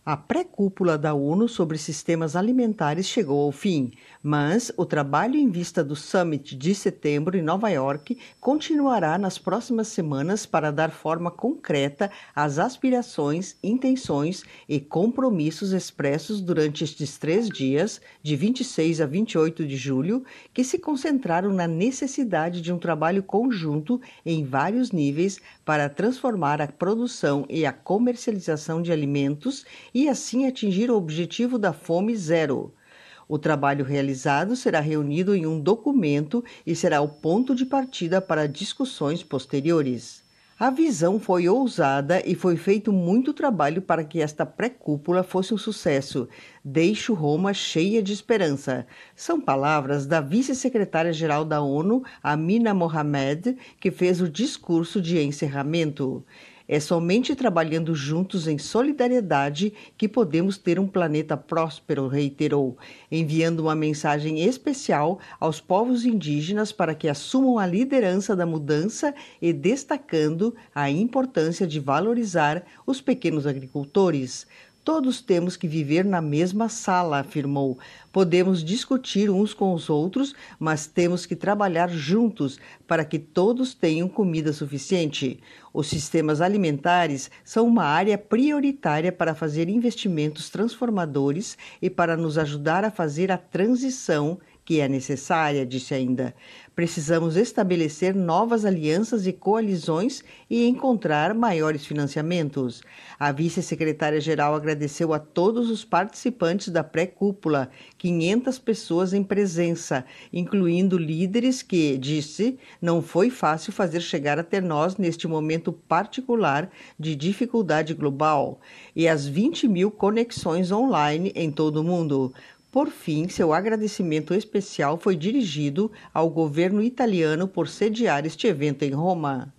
A pré-cúpula da ONU sobre sistemas alimentares chegou ao fim, mas o trabalho em vista do Summit de setembro em Nova York continuará nas próximas semanas para dar forma concreta às aspirações, intenções e compromissos expressos durante estes 3 dias, de 26 a 28 de julho, que se concentraram na necessidade de um trabalho conjunto em vários níveis para transformar a produção e a comercialização de alimentos e assim atingir o objetivo da fome zero. O trabalho realizado será reunido em um documento e será o ponto de partida para discussões posteriores. A visão foi ousada e foi feito muito trabalho para que esta pré-cúpula fosse um sucesso. Deixo Roma cheia de esperança. São palavras da vice-secretária-geral da ONU, Amina Mohamed, que fez o discurso de encerramento. É somente trabalhando juntos em solidariedade que podemos ter um planeta próspero, reiterou, enviando uma mensagem especial aos povos indígenas para que assumam a liderança da mudança e destacando a importância de valorizar os pequenos agricultores. Todos temos que viver na mesma sala, afirmou. Podemos discutir uns com os outros, mas temos que trabalhar juntos para que todos tenham comida suficiente. Os sistemas alimentares são uma área prioritária para fazer investimentos transformadores e para nos ajudar a fazer a transição que é necessária, disse ainda. Precisamos estabelecer novas alianças e coalizões e encontrar maiores financiamentos. A vice-secretária-geral agradeceu a todos os participantes da pré-cúpula, 500 pessoas em presença, incluindo líderes que, disse, não foi fácil fazer chegar até nós neste momento particular de dificuldade global, e as 20.000 conexões online em todo o mundo. Por fim, seu agradecimento especial foi dirigido ao governo italiano por sediar este evento em Roma.